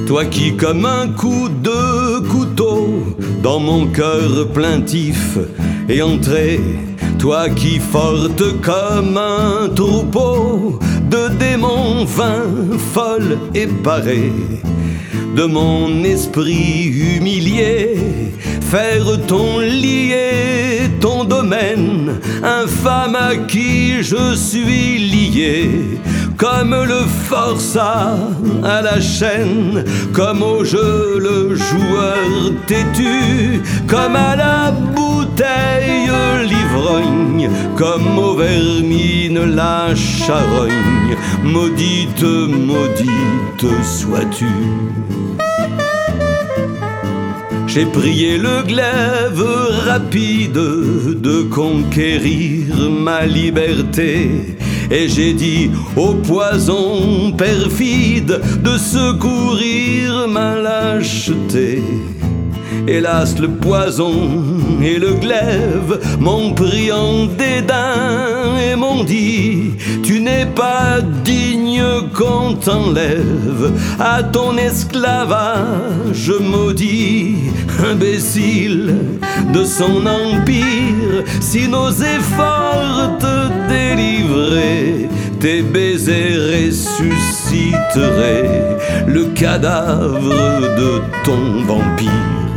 Toi qui comme un coup de couteau dans mon cœur plaintif est entré, toi qui forte comme un troupeau de démons vains, folles et parés, de mon esprit humilié, faire ton lié, ton domaine, infâme à qui je suis lié, comme le forçat à la chaîne, comme au jeu le joueur têtu, comme à la bouteille l'ivrogne, comme aux vermines la charogne. Maudite, maudite sois-tu. J'ai prié le glaive rapide de conquérir ma liberté, et j'ai dit au poison perfide de secourir ma lâcheté. Hélas, le poison et le glaive m'ont pris en dédain et m'ont dit: tu n'es pas digne qu'on t'enlève à ton esclavage maudit. Imbécile de son empire, si nos efforts te délivraient, tes baisers ressusciteraient le cadavre de ton vampire.